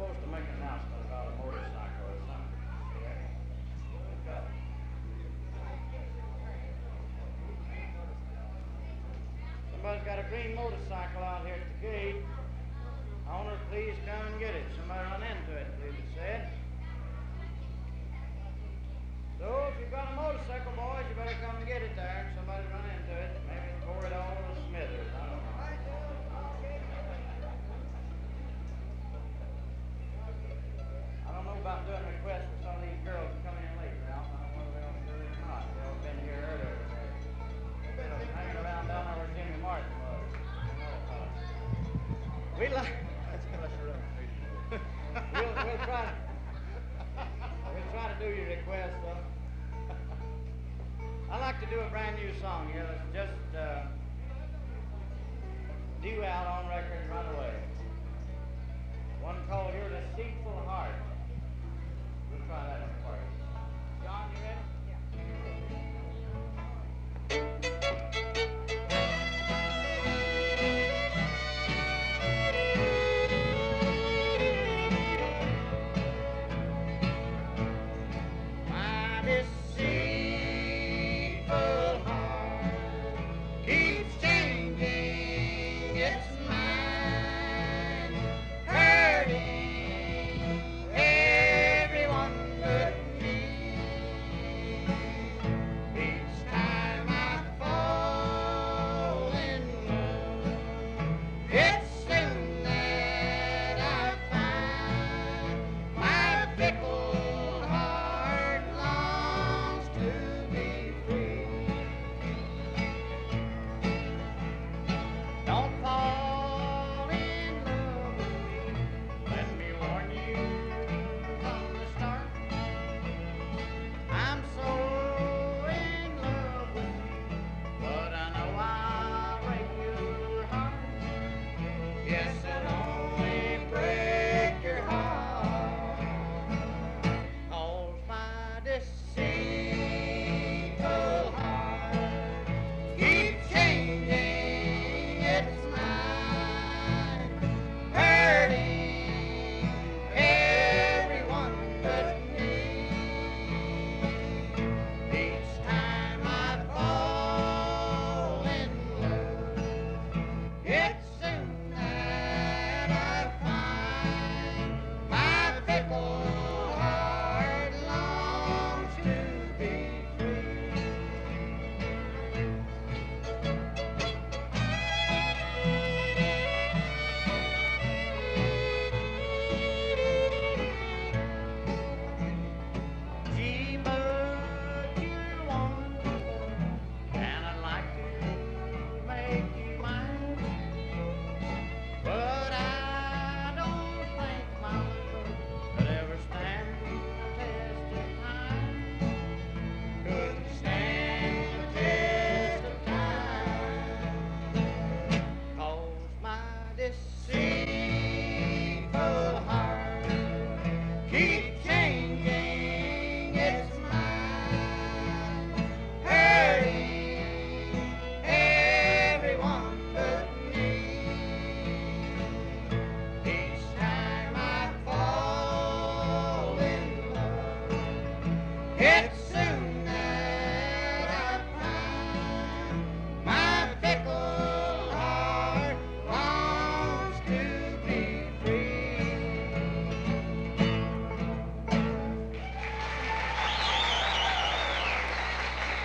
supposed to make an announcement about a motorcycle or something. Somebody's got a green motorcycle out here at the gate. Owner, please come and get it. Somebody run into it, please, it said. So if you've got a motorcycle, boys, you better come and get it there. Somebody run into it. Maybe tore it all to smithers. I don't know. I don't know about doing requests for some of these girls to come in late, Ralph. I don't know whether they'll do it or not. They've been here earlier today. They've been hanging around down there where Jimmy Martin was. We like... we'll try to do your request, though. I'd like to do a brand new song here. Let's just due out on record and run away. One called Your Deceitful Heart. We'll try that one for you. John, you ready? It's